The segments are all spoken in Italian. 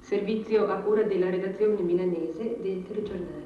Servizio a cura della redazione milanese del telegiornale.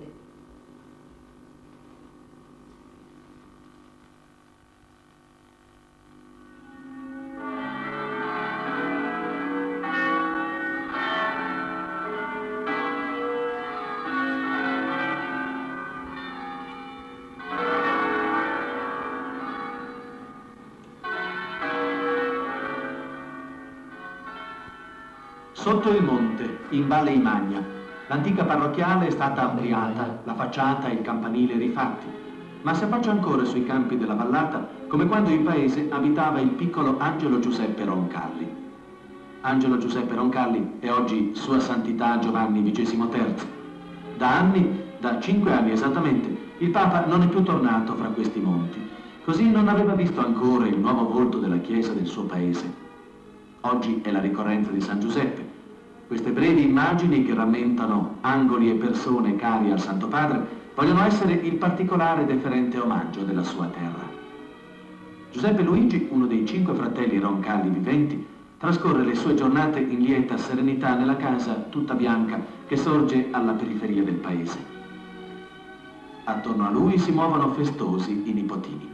Sotto il monte, in Valle Imagna, l'antica parrocchiale è stata ampliata, la facciata e il campanile rifatti, ma si affaccia ancora sui campi della vallata come quando in paese abitava il piccolo Angelo Giuseppe Roncalli. Angelo Giuseppe Roncalli è oggi Sua Santità Giovanni XXIII. Da anni, da 5 anni esattamente, il Papa non è più tornato fra questi monti, così non aveva visto ancora il nuovo volto della chiesa del suo paese. Oggi è la ricorrenza di San Giuseppe. Queste brevi immagini che rammentano angoli e persone cari al Santo Padre vogliono essere il particolare deferente omaggio della sua terra. Giuseppe Luigi, uno dei 5 fratelli Roncalli viventi, trascorre le sue giornate in lieta serenità nella casa tutta bianca che sorge alla periferia del paese. Attorno a lui si muovono festosi i nipotini.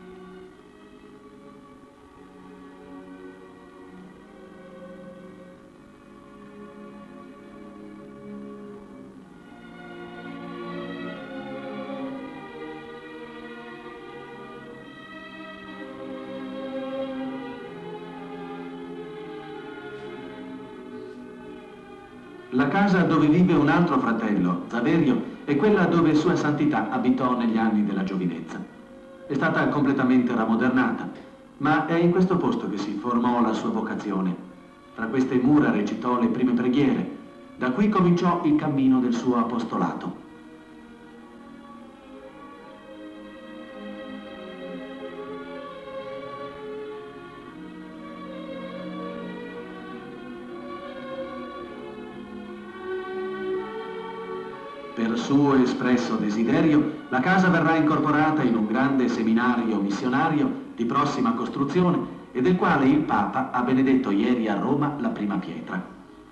La casa dove vive un altro fratello, Saverio, è quella dove Sua Santità abitò negli anni della giovinezza. È stata completamente ramodernata, ma è in questo posto che si formò la sua vocazione. Tra queste mura recitò le prime preghiere. Da qui cominciò il cammino del suo apostolato. Per suo espresso desiderio, la casa verrà incorporata in un grande seminario missionario di prossima costruzione e del quale il Papa ha benedetto ieri a Roma la prima pietra.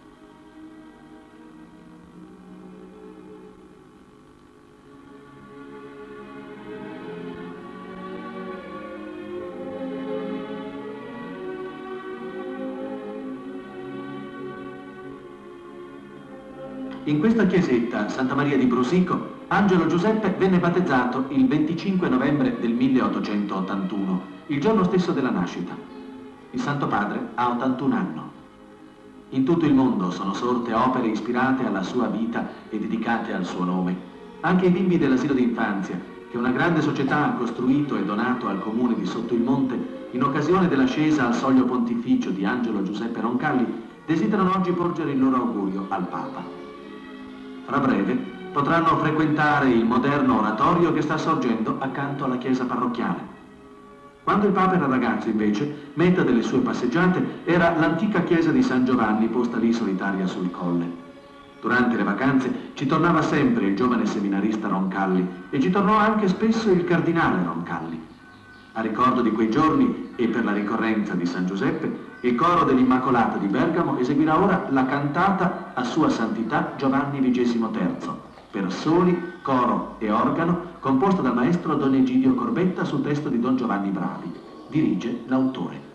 In questa chiesetta, Santa Maria di Brusico, Angelo Giuseppe venne battezzato il 25 novembre del 1881, il giorno stesso della nascita. Il Santo Padre ha 81 anni. In tutto il mondo sono sorte opere ispirate alla sua vita e dedicate al suo nome. Anche i bimbi dell'asilo d'infanzia, che una grande società ha costruito e donato al comune di Sotto il Monte, in occasione dell'ascesa al soglio pontificio di Angelo Giuseppe Roncalli, desiderano oggi porgere il loro augurio al Papa. Fra breve potranno frequentare il moderno oratorio che sta sorgendo accanto alla chiesa parrocchiale. Quando il Papa era ragazzo, invece, meta delle sue passeggiate era l'antica chiesa di San Giovanni posta lì solitaria sul colle. Durante le vacanze ci tornava sempre il giovane seminarista Roncalli e ci tornò anche spesso il cardinale Roncalli. A ricordo di quei giorni e per la ricorrenza di San Giuseppe, il coro dell'Immacolata di Bergamo eseguirà ora la cantata a Sua Santità Giovanni XXIII, per soli, coro e organo, composta dal maestro Don Egidio Corbetta su testo di Don Giovanni Bravi. Dirige l'autore.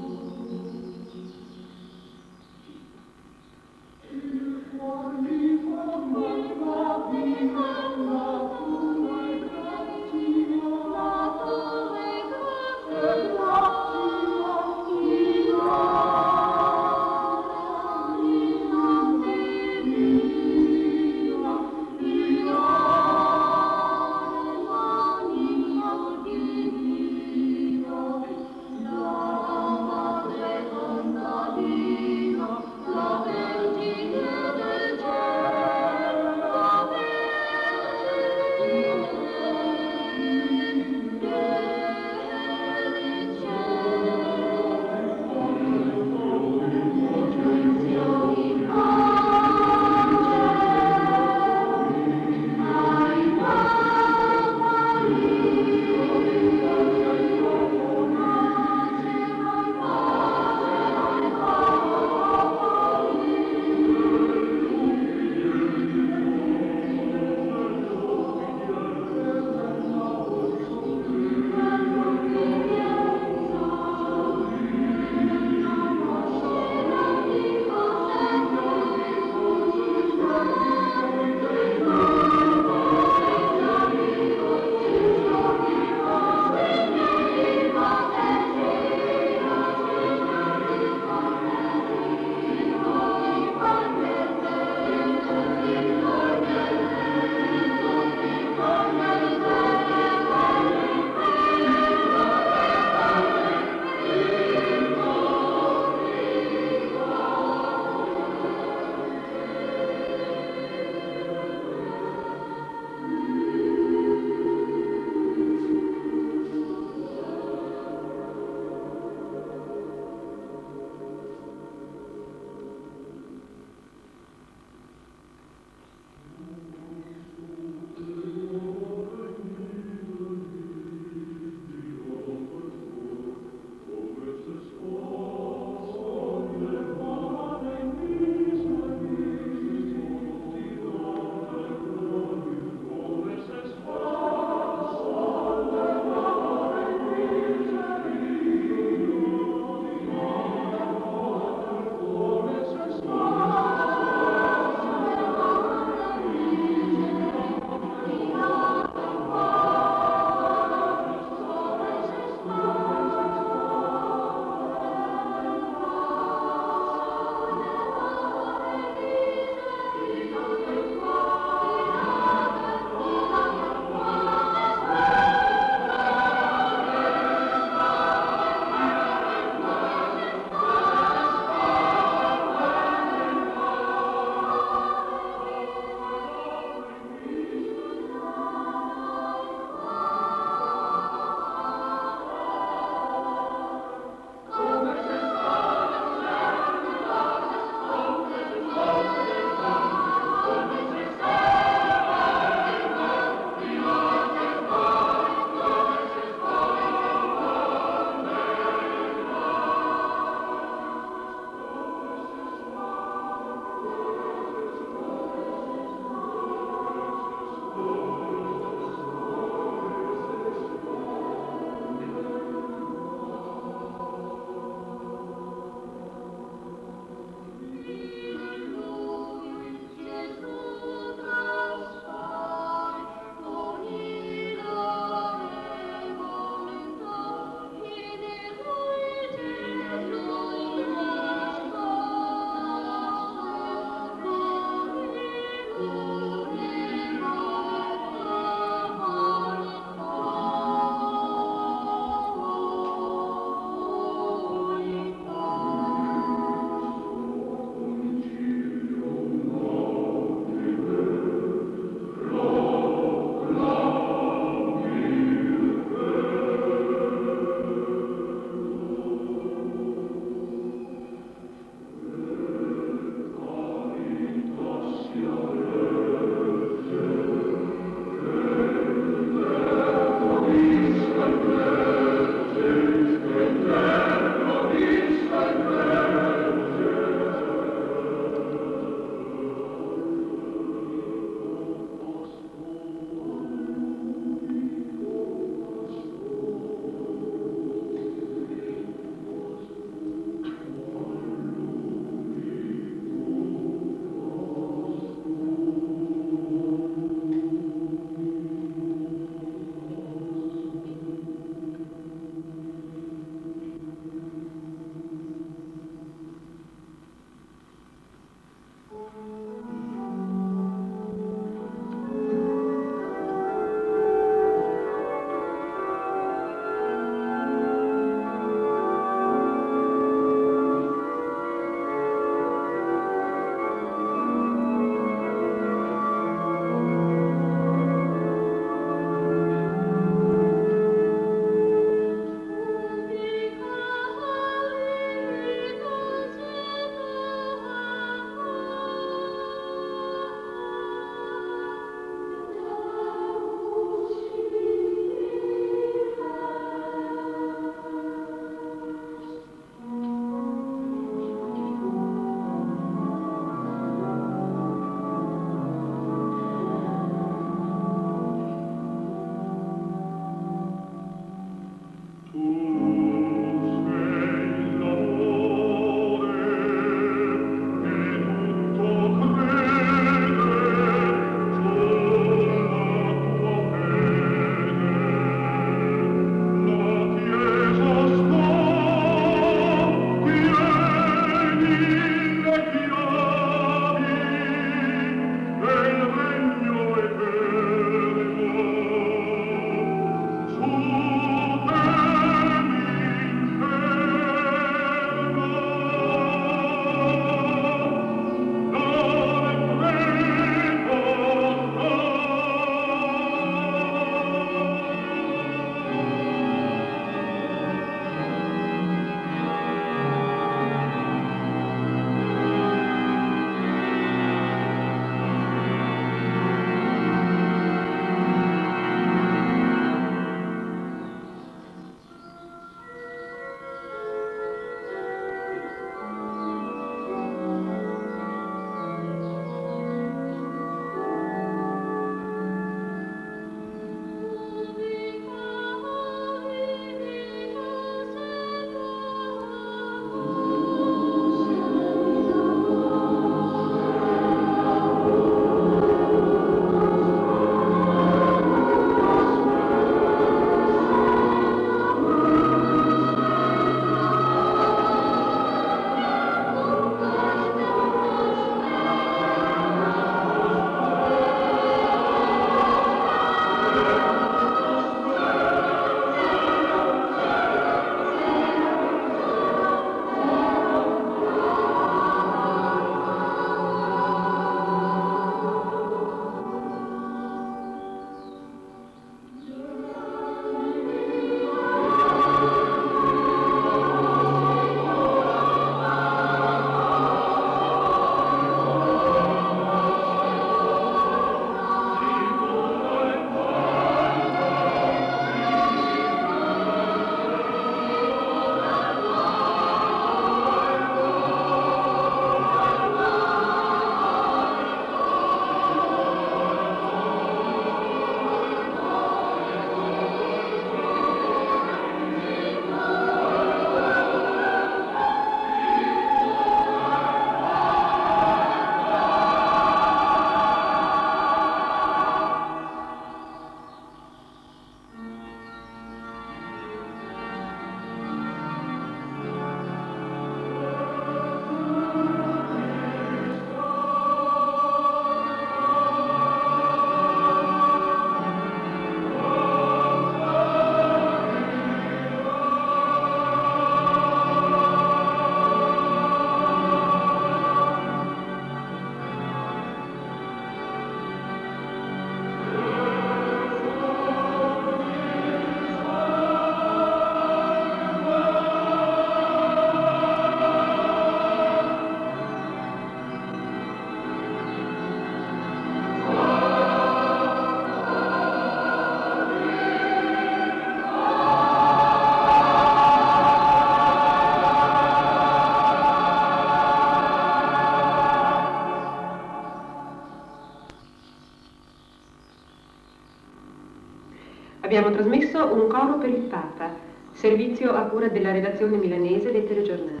Abbiamo trasmesso un coro per il Papa, servizio a cura della redazione milanese del telegiornale.